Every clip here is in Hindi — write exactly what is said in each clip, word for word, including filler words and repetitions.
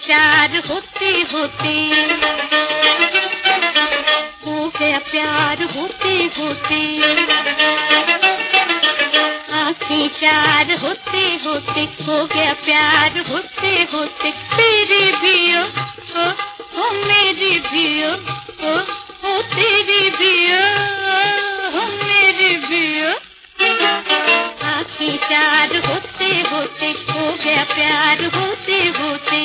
चार होते होते हो गया प्यार होते होते, आंखें चार होते होते हो गया प्यार होते होते। तेरी भी ओ ओ, ओ मेरी भी ओ ओ, ओ तेरी भी ओ ओ मेरी भी ओ, आंखें चार होते होते हो गया प्यार होते होते।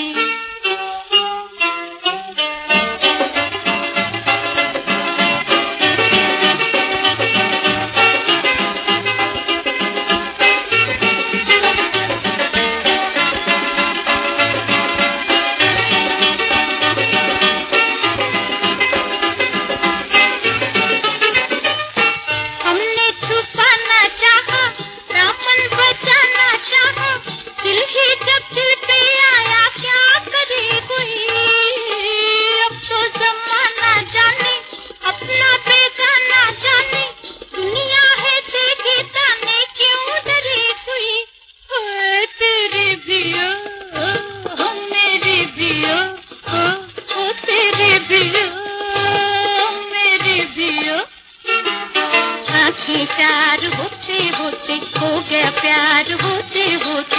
आंखें चार होते होते हो गया प्यार होते होते।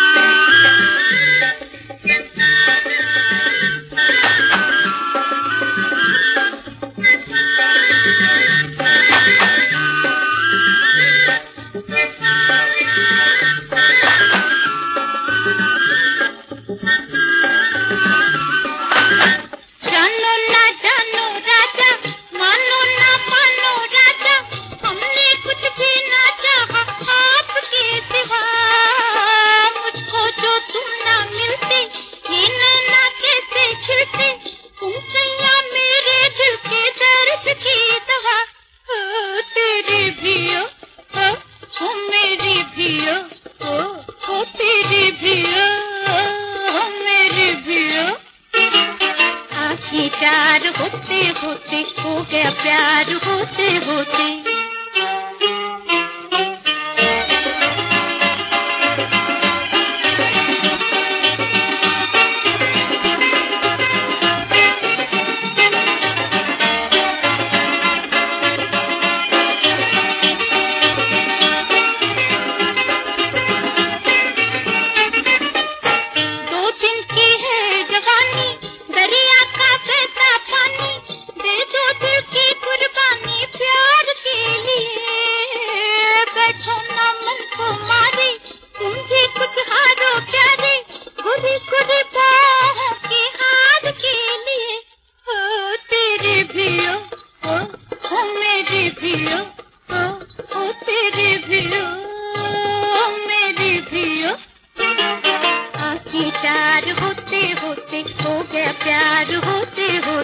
जानो ना जानो राजा, मानो ना मानो राजा, हमने कुछ भी ना चाहा आपके सिवा। मुझको जो तुम ना मिलते, ये नैना कैसे खिलते, तुम सैया मेरे दिल के दर्द की दवा। ओ तेरी भी ओ ओ, ओ मेरी भी ओ ओ, ओ तेरी भी ओ ओ मेरी भी ओ, आंखें चार होते होते हो गया प्यार होते होते। दो दिन की है जवानी, दरिया का बहता पानी, दे दो दिल की कुर्बानी प्यार के लिए। बैठो ना मन को मारे, तुम भी कुछ हारो प्यारे, गुरी गुरी बाहों की हार के लिए। ओ तेरी भी ओ ओ, ओ मेरी भी ओ ओ, ओ तेरी भी ओ ओ मेरी भी ओ, आंखें चार होते होते हो गया प्यार होते होते।